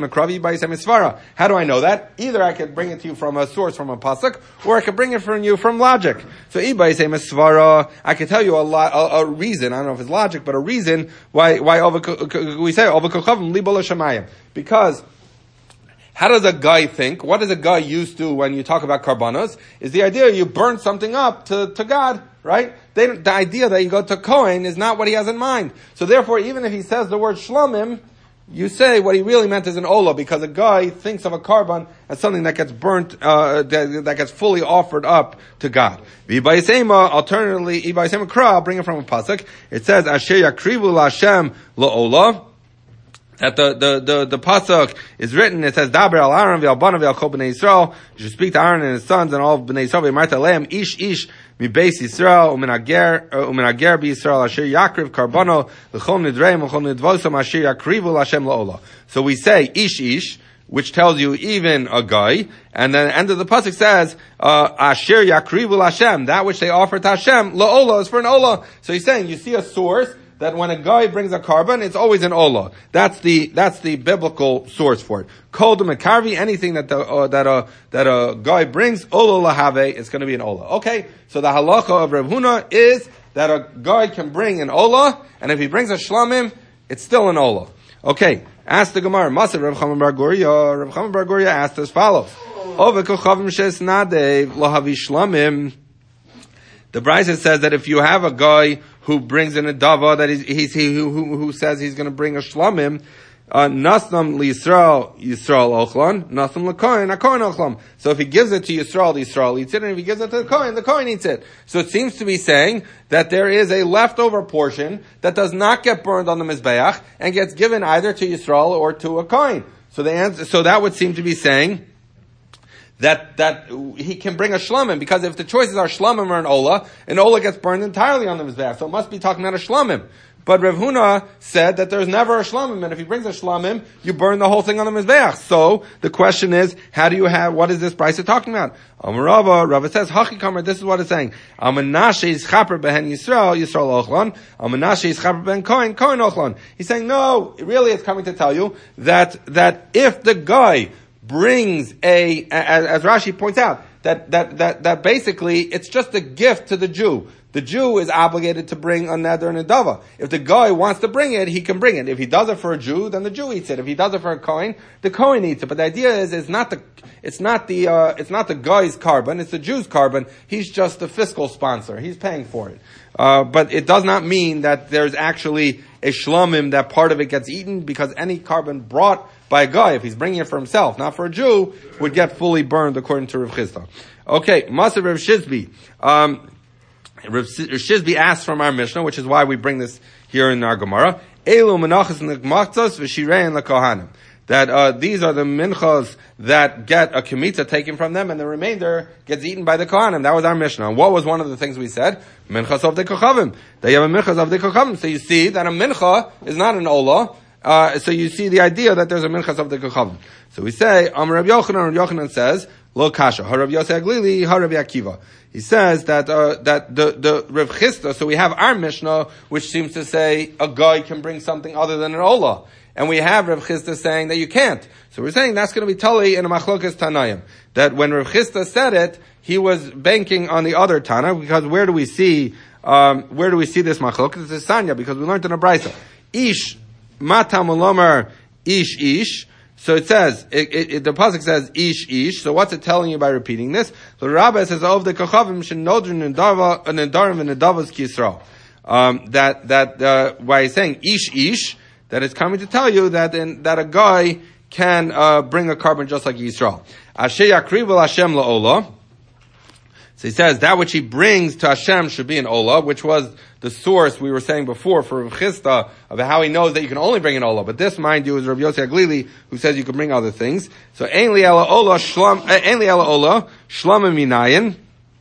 how do I know that? Either I could bring it to you from a source, from a pasuk, or I could bring it from you from logic. So I could tell you a, lo- a, a reason, I don't know if it's logic, but a reason why, why we say, because how does a guy think? What does a guy used to when you talk about karbanos? Is the idea you burn something up to, to God, right? They, the idea that you go to Kohen is not what he has in mind. So therefore, even if he says the word shlamim, you say what he really meant is an olah, because a guy thinks of a carbon as something that gets burnt, uh, that, that gets fully offered up to God. Alternatively, Ibaisema Kra, I'll bring it from a pasuk. It says, Asher yakrivu la'Hashem la'olah. That the, the, the, the pasuk is written, it says, Daber al Aaron v'al banav v'al kol b'nei Yisrael. You should speak to Aaron and his sons and all of b'nei Yisrael, v'marta lehem ish ish mi beis Yisrael, u'min ager, u'min ager b'Yisrael, asher yakriv karbano, l'chol nidreim, l'chol nidvosam, asher yakrivu l'Hashem la'olah. So we say, ish ish, which tells you even a guy, and then the end of the pasuk says, uh, asher yakrivu l'Hashem, that which they offer to Hashem, la'olah is for an olah. So he's saying, you see a source, that when a guy brings a carbon, it's always an olah. That's the that's the biblical source for it. Kol d'mekarvi, anything that the uh, that a that a guy brings, olah lahave, it's going to be an olah. Okay, so the halacha of Rav Huna is that a guy can bring an olah, and if he brings a shlamim, it's still an olah. Okay, ask the Gemara. Maser Rav Chaim bar Guria. Rav Chaim bar Guria asked as follows: Ove kochavim shesnadev lahavi shlamim. The Brisa says that if you have a guy who brings in a dava that he's, he's he who, who who says he's going to bring a shlamim, Uh, Nasam Yisrael, Yisrael Ochlan, Nasam L'Kohen, HaKohen Ochlan. So if he gives it to Yisrael, the Yisrael eats it, and if he gives it to the Kohen, the Kohen eats it. So it seems to be saying that there is a leftover portion that does not get burned on the Mizbeach, and gets given either to Yisrael or to a Kohen. So the answer, so that would seem to be saying that, that he can bring a shlamim, because if the choices are shlamim or an ola, an ola gets burned entirely on the Mizbeach, so it must be talking about a shlamim. But Rav Huna said that there's never a shlamim, and if he brings a shlamim, you burn the whole thing on the mizbeach. So the question is, how do you have? What is this brisa talking about? Amar Rava, Rava says, Hachi Kamer. This is what it's saying. Amanashe is chaper behen Yisrael, Yisrael ochlon. Amanashe is chaper behen Kohen, Kohen ochlon. He's saying, no, really, it's coming to tell you that that if the guy brings a, as, as Rashi points out, that that that that basically it's just a gift to the Jew. The Jew is obligated to bring a neder and a dava. If the guy wants to bring it, he can bring it. If he does it for a Jew, then the Jew eats it. If he does it for a Kohen, the Kohen eats it. But the idea is, it's not the, it's not the, uh, it's not the guy's carbon, it's the Jew's carbon. He's just the fiscal sponsor. He's paying for it. Uh, but it does not mean that there's actually a shlamim that part of it gets eaten, because any carbon brought by a guy, if he's bringing it for himself, not for a Jew, would get fully burned according to Rav Chisda. Okay, Masav Rav Shizbi. Um, Rav Shizbi asks from our Mishnah, which is why we bring this here in our Gemara, Elu menachas l'kmatzos v'shirein l'kohanim. That uh, these are the minchas that get a kemitza taken from them, and the remainder gets eaten by the kohanim. That was our Mishnah. And what was one of the things we said? Minchas of the kochavim. They have a minchas of the kochavim. So you see that a mincha is not an olah. Uh, so you see the idea that there's a minchas of the kochavim. So we say, Amar Rav Yochanan, Rav Yochanan says, Lo kasha, Harav Yosei Aglili, Harav Yakiva. He says that, uh, that the, the Rav Chisda, so we have our Mishnah, which seems to say a guy can bring something other than an olah. And we have Rav Chisda saying that you can't. So we're saying that's going to be tali in a machlokas Tanayim. That when Rav Chisda said it, he was banking on the other Tana, because where do we see, um, where do we see this machlokas? It's Sanya, because we learned in a brisa. Ish, matam ulomer, ish, ish. So it says, it, it, it, the pasuk says ish ish. So what's it telling you by repeating this? So the Rabbi says, "Of the kochavim shenodrin nedava nedarim v'nedavos kisrael." Um, that that uh, why he's saying ish ish, that it's coming to tell you that in, that a guy can uh, bring a carbon just like Yisrael. Asher yakriv Hashem la'olah. So he says that which he brings to Hashem should be an olah, which was the source we were saying before for Rav Chisda of how he knows that you can only bring an olah. But this, mind you, is Rav Yosei Aglili, who says you can bring other things. So ein li ela olah shlam, ein li ela olah shlamim minayin.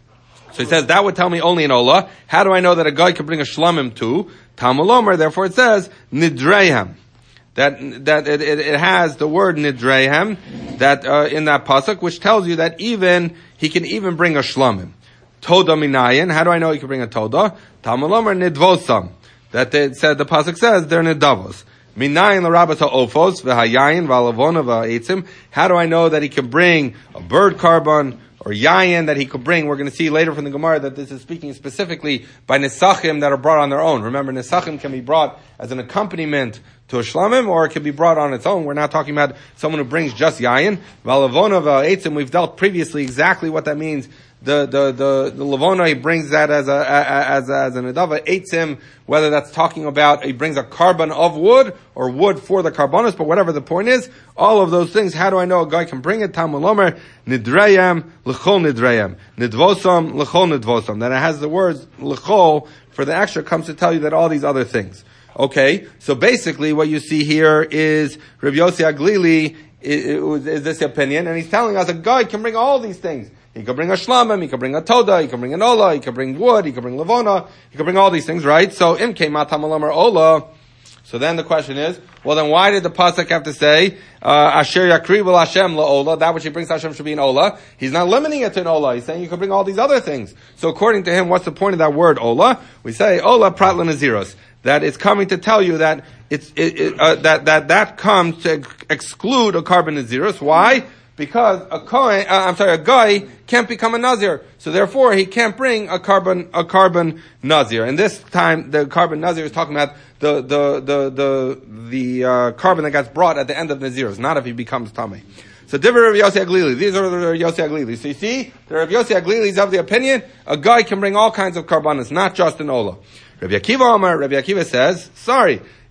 So he says that would tell me only an olah. How do I know that a guy can bring a shlamim too? Talmud Omer, therefore it says nidreihem. That that it, it, it has the word nidreihem that uh, in that pasuk, which tells you that even he can even bring a shlamim. Toda minayin. How do I know he can bring a toda? Talmud Omer nidvosam. That it said the pasuk says they're nidavos. Minayin l'rabas ha'ofos v'hayayin v'alavona v'ha'etzim. How do I know that he can bring a bird carbon or yayin that he could bring? We're going to see later from the Gemara that this is speaking specifically by nesachim that are brought on their own. Remember, nesachim can be brought as an accompaniment to a shlamim, or it can be brought on its own. We're not talking about someone who brings just yayin. V'alavona v'ha'etzim. We've dealt previously exactly what that means. The, the, the, the Levona, he brings that as a, as a, as an adava, eitzim, whether that's talking about, he brings a carbon of wood, or wood for the carbonus, but whatever the point is, all of those things, how do I know a guy can bring it? Talmud Omer, nidreyam, l'chol nidreyam, nidvosam, l'chol nidvosam. That it has the words, l'chol, for the extra comes to tell you that all these other things. Okay, so basically what you see here is, Rav Yosei Aglili is, is this opinion, and he's telling us a guy can bring all these things. He could bring a shlamim, he could bring a toda, he could bring an ola, he could bring wood, he could bring levona, he could bring all these things, right? So, im keimat hamalam or ola. So then the question is, well then why did the pasuk have to say, uh, asher yakriv el Hashem la ola, that which he brings to Hashem should be an ola? He's not limiting it to an ola, he's saying you could bring all these other things. So according to him, what's the point of that word ola? We say, ola prat l'naziros. That it's coming to tell you that it's, it, it, uh, that, that, that comes to exclude a carbon nazirus. Why? Because a Kohen, uh, I'm sorry, a guy can't become a Nazir. So therefore, he can't bring a carbon, a carbon Nazir. And this time, the carbon Nazir is talking about the, the, the, the, the, uh, carbon that gets brought at the end of Nazirus, not if he becomes Tameh. So, Divrei Rav Yosei Aglili. These are the Rav Yosei Aglili. So you see, the Rav Yosei Aglili is of the opinion, a guy can bring all kinds of carbonas, not just an Ola. Rabbi Akiva Amar, Rabbi Akiva says, sorry,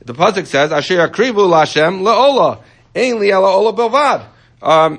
The pasuk says, "Asher yakrivu l'Hashem le'ola, ein li ela ola bilvad." Um,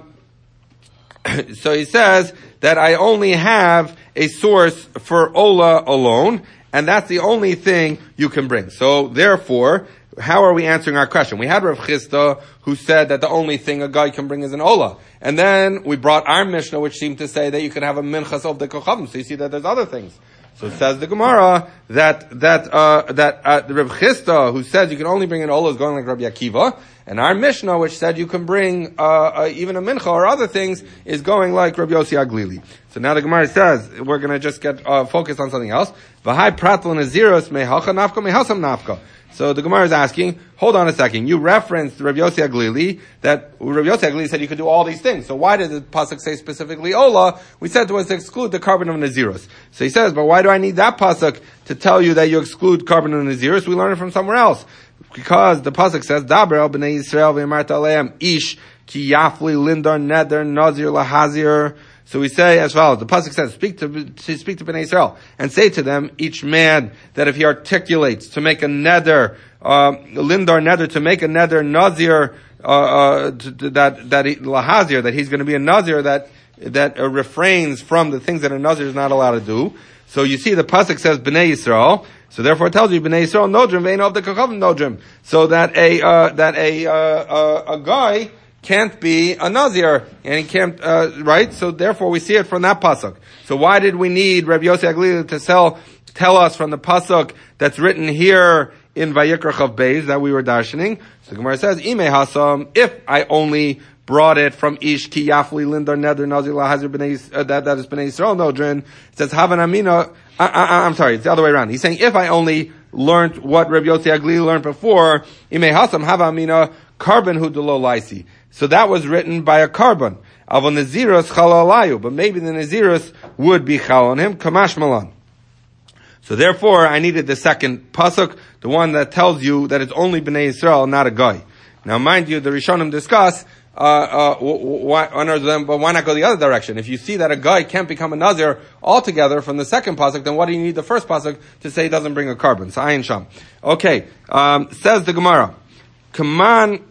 so he says that I only have a source for ola alone, and that's the only thing you can bring. So therefore, how are we answering our question? We had Rav Chisda who said that the only thing a guy can bring is an ola. And then we brought our Mishnah, which seemed to say that you can have a minchas of the kochavim. So you see that there's other things. So it says the Gemara that, that, uh, that, uh, the Rav Chisda who says you can only bring an ola is going like Rabbi Akiva. And our Mishnah, which said you can bring, uh, uh even a mincha or other things, is going like Rabbi Yossi Aglili. So now the Gemara says, we're gonna just get, uh, focused on something else. V'hai pratl naziros mehacha nafka mehasam nafka. So the Gemara is asking, hold on a second, you referenced Rabbi Yossi Aglili, that Rabbi Yossi Aglili said you could do all these things. So why did the pasuk say specifically Ola? We said it was to exclude the carbon of Naziros. So he says, but why do I need that pasuk to tell you that you exclude carbon of Naziros? We learn it from somewhere else. Because the pasuk says, Daber el b'nei Yisrael v'yamart aleim ish ki yafli lindar neder nazir lahazir. So we say as follows. The pasuk says, "Speak to, to speak to Bnei Israel and say to them, each man that if he articulates to make a neder, uh, lindar neder to make a neder nazir, uh, uh, to, to, that that he, lahazir, that he's going to be a nazir that that uh, refrains from the things that a nazir is not allowed to do." So you see, the pasuk says Bnei Israel. So therefore, it tells you Bnei Israel nodrim ve'ein of the kochavim nodrim. So that a uh, that a uh, uh, a guy can't be a Nazir, and he can't, uh, right? So therefore we see it from that pasuk. So why did we need Rabbi Yossi Aglili to tell, tell us from the pasuk that's written here in Vayikra Chav Beis that we were darshaning? So the Gemara says, Ime hasam, if I only brought it from Ish ki yafli lindar neder nazir lahazir b'nei, uh, that, that is b'nei Yisrael nodrin, it says Havan Amina, I, I, I'm sorry, it's the other way around. He's saying, if I only learned what Rabbi Yossi Aglili learned before, Ime hasam, Havan Amina, carbon hu delo laisi. So that was written by a carbon. Avon Nazirus chalalayu, but maybe the Nazirus would be chal on him, kamash malan. So therefore, I needed the second pasuk, the one that tells you that it's only Bnei Yisrael, not a guy. Now mind you, the Rishonim discuss, uh, uh, why, but why not go the other direction? If you see that a guy can't become a Nazir altogether from the second pasuk, then what do you need the first pasuk to say he doesn't bring a carbon? So ayin sham. Okay, um, says the Gemara, Kaman,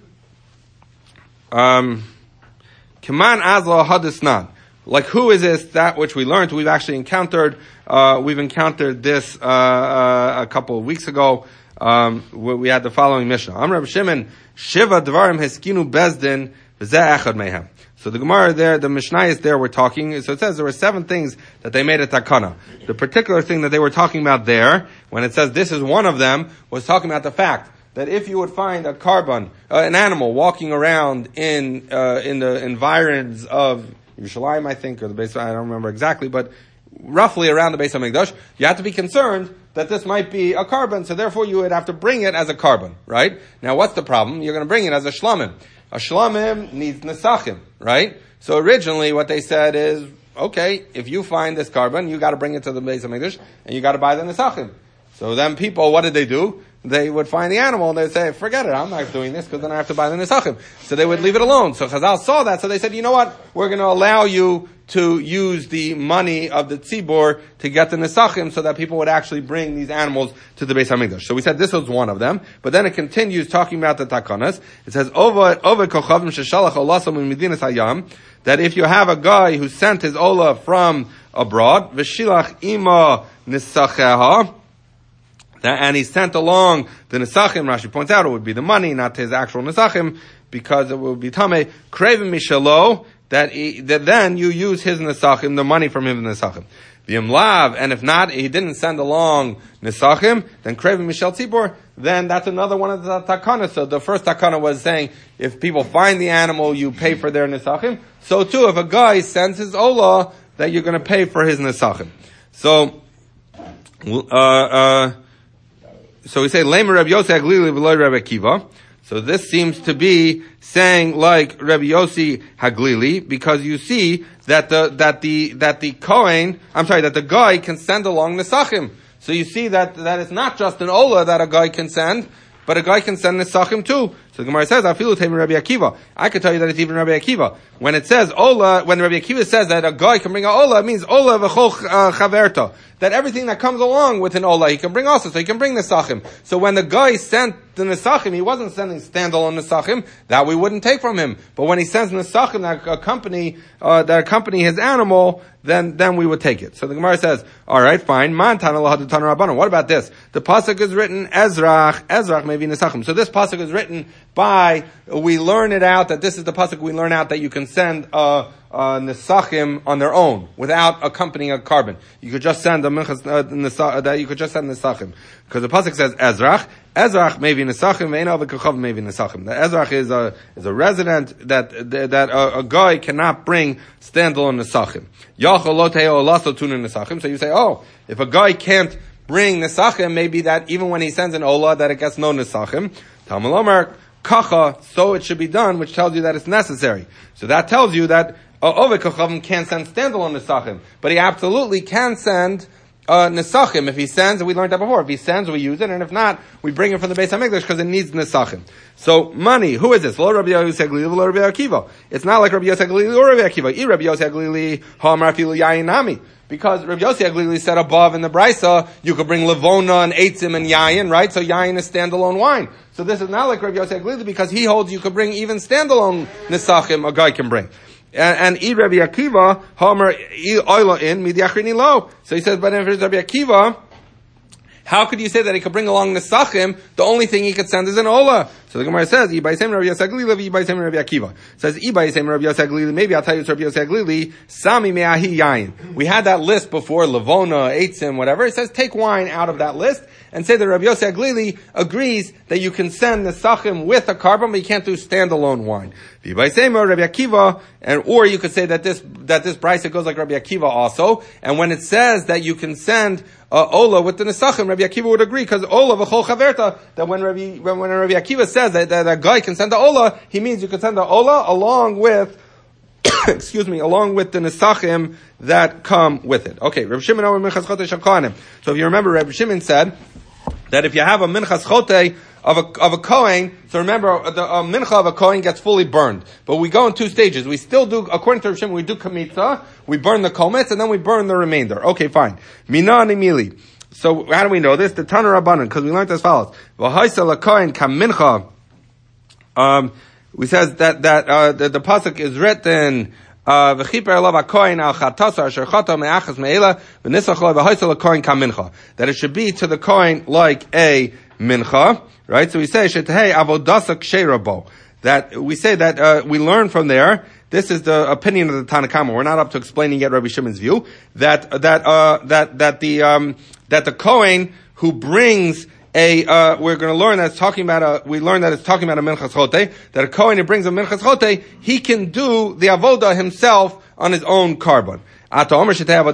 Um, Kaman Azla Hadisnan. Like who is this? That which we learned. We've actually encountered, uh, we've encountered this, uh, uh, a couple of weeks ago. Um, we had the following Mishnah. Amr Reb Shimon, Shiva Dvarim Heskinu Bezdin, V'zeh Echad Mehem. So the Gemara there, the Mishnah is there, we're talking, so it says there were seven things that they made a takana. The particular thing that they were talking about there, when it says this is one of them, was talking about the fact that if you would find a carbon, uh, an animal walking around in uh, in the environs of Yerushalayim, I think, or the base, I don't remember exactly, but roughly around the Beis HaMikdash, you have to be concerned that this might be a carbon, so therefore you would have to bring it as a carbon, right? Now what's the problem? You're going to bring it as a shlamim. A shlamim needs nesachim, right? So originally what they said is, okay, if you find this carbon, you got to bring it to the Beis HaMikdash, and you got to buy the nesachim. So then people, what did they do? They would find the animal and they'd say, forget it, I'm not doing this because then I have to buy the nesachim. So they would leave it alone. So Chazal saw that, so they said, you know what? We're going to allow you to use the money of the tzibor to get the nesachim so that people would actually bring these animals to the Beis HaMikdash. So we said this was one of them, but then it continues talking about the takanas. It says, Ova kochavim sheshalach olasam u'medinas hayam, that if you have a guy who sent his olah from abroad, v'shilach ima nisacheha, and he sent along the nesachim. Rashi points out it would be the money, not his actual nesachim, because it would be tamei. Krevim mishalo, that, he, that then you use his nesachim, the money from his nesachim. V'yimlav, and if not, he didn't send along nesachim, then krevim mishal tzibor, then that's another one of the takana. So the first takana was saying, if people find the animal, you pay for their nesachim. So too, if a guy sends his olah, that you're going to pay for his nesachim. So, uh, uh, So we say, Leimer Rabbi Yossi Haglili v'loi Rabbi Akiva. So this seems to be saying like Rabbi Yossi Haglili, because you see that the, that the, that the Kohen, I'm sorry, that the guy can send along nesachim. So you see that, that it's not just an olah that a guy can send, but a guy can send nesachim too. So the Gemara says, Afilu Teimin Rabbi Akiva. I could tell you that it's even Rabbi Akiva. When it says Ola, when Rabbi Akiva says that a guy can bring a Ola, it means Ola v'chol chaverta. That everything that comes along with an Ola, he can bring also, so he can bring Nesachim. So when the guy sent the Nesachim, he wasn't sending standalone Nesachim, that we wouldn't take from him. But when he sends Nesachim that accompany, uh, that accompany his animal, then, then we would take it. So the Gemara says, alright, fine, Man Tana Lahad Tana Rabbanan. What about this? The pasuk is written, Ezrach, Ezrach maybe Nesachim. So this pasuk is written by, we learn it out, that this is the pasuk we learn out that you can send, uh, Uh, nesachim on their own without accompanying a carbon. You could just send a minchas uh, nesa, uh, that you could just send nesachim because the pasuk says Ezrach. Ezrach maybe nesachim, ve'einav v'kachav maybe nesachim. The Ezrach is a is a resident that that uh, a guy cannot bring standalone nesachim. Yachol lo te'o laso tuna nesachim. So you say, oh, if a guy can't bring nesachim, maybe that even when he sends an ola, that it gets no nesachim. Talmud Omer kacha, so it should be done, which tells you that it's necessary. So that tells you that Oved Kochavim can't send standalone Nesachim, but he absolutely can send uh, Nesachim. If he sends, and we learned that before, if he sends, we use it, and if not, we bring it from the Beis HaMikdash because it needs Nesachim. So, money, who is this? Lo Rabbi Yosef Glili, lo Rabbi Akiva. It's not like Rabbi Yosef Glili or Rabbi Akiva. I Rabbi Yosef Glili, ha'amar afilu yayin nami. Because Rabbi Yosef Glili said above in the Brisa, you could bring Levona and Eitzim and Yayin, right? So Yayin is standalone wine. So this is not like Rabbi Yosef Glili because he holds you could bring even standalone Nesachim, a guy can bring. And, and I Rabbi Akiva, Homer Oila in Midiachrini Lo. So he says, but if it's Rabbi Akiva, how could you say that he could bring along Nesachim? The only thing he could send is an Ola. So the Gemara says, Ibai Sem Rabbi Yosef Glili, Ibai Sem Rabbi Akiva. Says, Ibai Sem Rabbi Yosef Glili, maybe I'll tell you it's Rabbi Yosef Glili, Sami Me'ahi Yayin. We had that list before, Levona, Eitzim, whatever. It says, take wine out of that list, and say that Rabbi Yosef Glili agrees that you can send Nesachim with a carbon, but you can't do standalone wine. Ibai Sem Rabbi Akiva, and, or you could say that this, that this Brisa goes like Rabbi Akiva also, and when it says that you can send uh, Ola with the Nesachim, Rabbi Akiva would agree, because Ola v'chol chaverta, that when Rabbi, when, when Rabbi Akiva says that, that a guy can send the Ola, he means you can send the Ola along with, excuse me, along with the Nesachim that come with it. Okay, Rabbi Shimon Omer Minchas Chotei Shel Kohanim. So if you remember, Rabbi Shimon said that if you have a Minchas Chotei of a, of a Kohen, so remember, the uh, Mincha of a Kohen gets fully burned. But we go in two stages. We still do, according to Rabbi Shimon, we do Kamitza, we burn the Kometz, and then we burn the remainder. Okay, fine. Mina Nimili. So how do we know this? The Tana Rabbanan, because we learned as follows. V'haisa l'kohen kam mincha. Um, we says that, that, uh, the, the pasuk is written, uh, v'chiper elav ha'kohen al chatasar asher chata me'achas me'ela v'nisach lo v'haisa l'kohen kam mincha. That it should be to the kohen like a mincha, right? So we say, shetahei avodasa ksherabo. That, we say that, uh, we learn from there, this is the opinion of the Tanna Kama. We're not up to explaining yet Rabbi Shimon's view, that, that, uh, that, that the, um, that the Kohen who brings a, uh, we're going to learn that it's talking about a, we learn that it's talking about a Minchas Chotei, that a Kohen who brings a Minchas Chotei, he can do the Avodah himself on his own carbon. So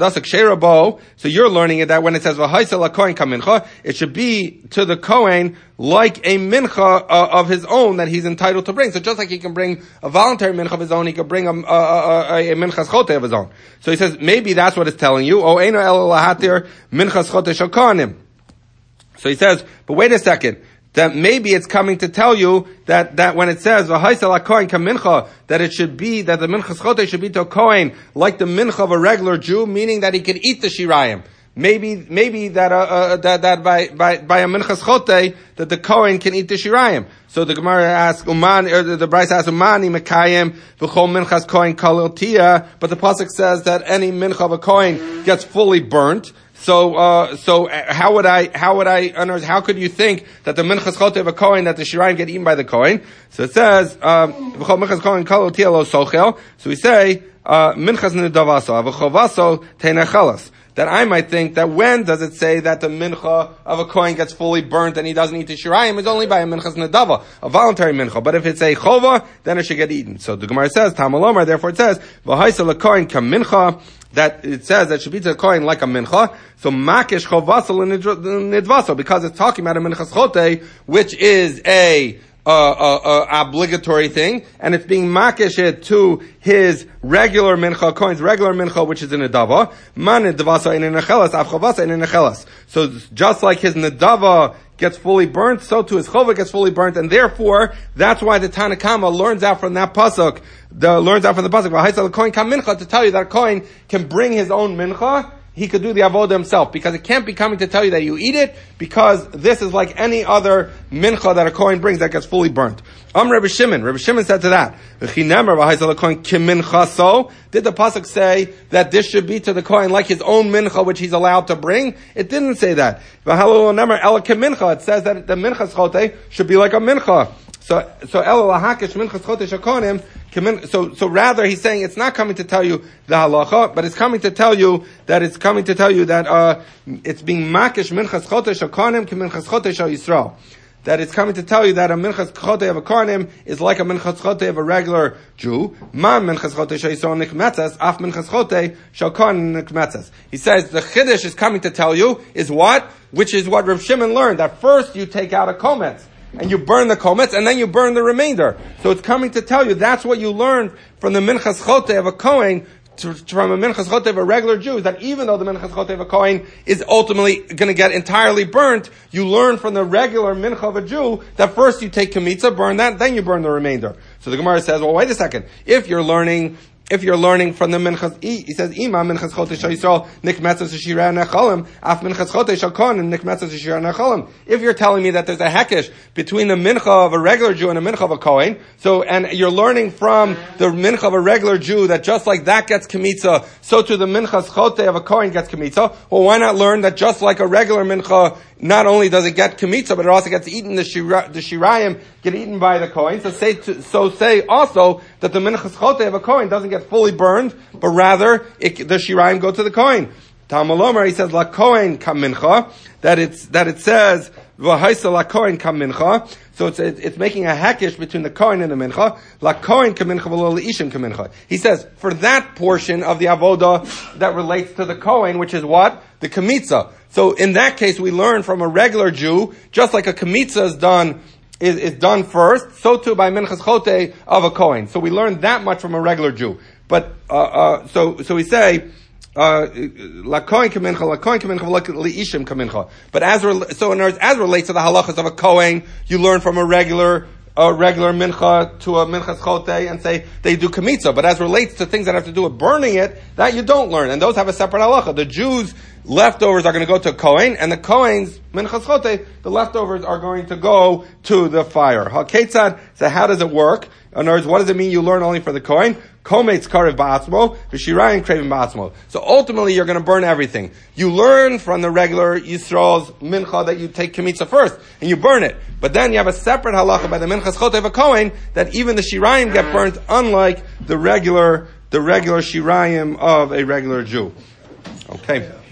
you're learning it that when it says v'haisa Kohen kamincha, it should be to the Kohen like a mincha uh, of his own that he's entitled to bring. So just like he can bring a voluntary mincha of his own, he can bring a, a, a, a minchas chotei of his own. So he says maybe that's what it's telling you. O eino elo lahatir minchas chotei shel kohanim. So he says, but wait a second. That maybe it's coming to tell you that, that when it says v'haisa Kohen kamincha, that it should be that the minchas chotei should be to a Kohen like the mincha of a regular Jew, meaning that he could eat the shirayim. Maybe, maybe that, uh, uh, that, that by, by, by a minchas chotei, that the Kohen can eat the shirayim. So the Gemara asks, Uman, or the, the Bryce asks, Umani mekayim v'chol minchas Kohen kalil tia, but the pasuk says that any mincha of a Kohen gets fully burnt. So, uh, so how would I, how would I, how could you think that the minchas chotei of a Kohen, that the shirayim get eaten by the Kohen? So it says, um, v'chol minchas Kohen kalil tia lo sochel. So we say, uh, minchas nedavaso, v'chovaso teinechalas. That I might think that when does it say that the mincha of a Kohen gets fully burnt and he doesn't eat the shirayim? It's only by a minchas nedava, a voluntary mincha. But if it's a chova, then it should get eaten. So the Gemara says, Talmud Omer, therefore it says, v'haisa l'kohen kam mincha, that it says that it should be to the Kohen like a mincha. So makish chovasel nidvaso, because it's talking about a minchas chotei, which is a Uh, uh, uh, obligatory thing, and it's being makish it to his regular mincha, Kohen's regular mincha, which is a nedava. Man nedavasa in a nechelas, avchavasa in a nechelas. So just like his nedava gets fully burnt, so too his chova gets fully burnt, and therefore, that's why the Tanna Kama learns out from that pasuk, the, learns out from the pasuk, V'haisal kohen kam mincha, to tell you that a kohen can bring his own mincha, he could do the avodah himself, because it can't be coming to tell you that you eat it, because this is like any other mincha that a kohen brings that gets fully burnt. Um, Rabbi Shimon, Rabbi Shimon said to that, did the pasuk say that this should be to the kohen like his own mincha which he's allowed to bring? It didn't say that. It says that the minchas chote should be like a mincha. So, so so, so rather he's saying it's not coming to tell you the halacha, but it's coming to tell you that it's coming to tell you that, uh, it's being makish minchas chote shakonim ki minchas chote shal Yisrael. That it's coming to tell you that a minchas chote of a kohanim is like a minchas chote of a regular Jew. Ma minchas chote shal Yisrael nikmetzes, af minchas chote shal kohanim nikmetzes. He says the chiddush is coming to tell you is what? Which is what Rav Shimon learned, that first you take out a kometz, and you burn the kometz, and then you burn the remainder. So it's coming to tell you that's what you learned from the minchas chote of a kohen, to, from a minchas chote of a regular Jew, is that even though the minchas chote of a kohen is ultimately going to get entirely burnt, you learn from the regular mincha of a Jew that first you take kemitza, burn that, then you burn the remainder. So the Gemara says, well, wait a second. If you're learning If you're learning from the minchas, he says, "Ima minchas chote shal Yisrael nikmetzes shira nechalim, af minchas chote shal kohanim nikmetzes shira nechalim." If you're telling me that there's a hekesh between the mincha of a regular Jew and a mincha of a kohen, so and you're learning from the mincha of a regular Jew that just like that gets kemitza, so too the minchas chote of a kohen gets kemitza. Well, why not learn that just like a regular mincha, not only does it get kemitza, but it also gets eaten, the shira, the shirayim get eaten by the kohen. So say, to, so say also that the minchas chote of a kohen doesn't get fully burned, but rather it, the shirayim go to the kohen. Talmud Omer, he says la kohen kam mincha, that it's that it says v'haisa la kohen kam mincha. So it's it's making a hekesh between the kohen and the mincha. La kohen kam mincha v'lo leishim kam mincha. He says for that portion of the avodah that relates to the kohen, which is what? The kemitza. So in that case, we learn from a regular Jew, just like a kemitza is done. Is, is done first, so too by minchas chote of a kohen. So we learn that much from a regular Jew. But uh, uh, so so we say la kohen kamincha, la kohen kamincha, la liishim kamincha. But as re- so in other words, as relates to the halachas of a kohen, you learn from a regular a regular mincha to a minchas chote and say they do kemitza. But as relates to things that have to do with burning it, that you don't learn, and those have a separate halacha. The Jews' leftovers are going to go to kohen, and the kohen's minchas chote, the leftovers are going to go to the fire. HaKetzad, so how does it work? In other words, what does it mean you learn only for the kohen? Kometz karev ba'atzmo, v'shirayim krevim ba'atzmo. So ultimately you're going to burn everything. You learn from the regular Yisrael's mincha that you take kemitza first, and you burn it. But then you have a separate halacha by the minchas chote of a kohen, that even the shirayim get burnt, unlike the regular, the regular shirayim of a regular Jew. Okay.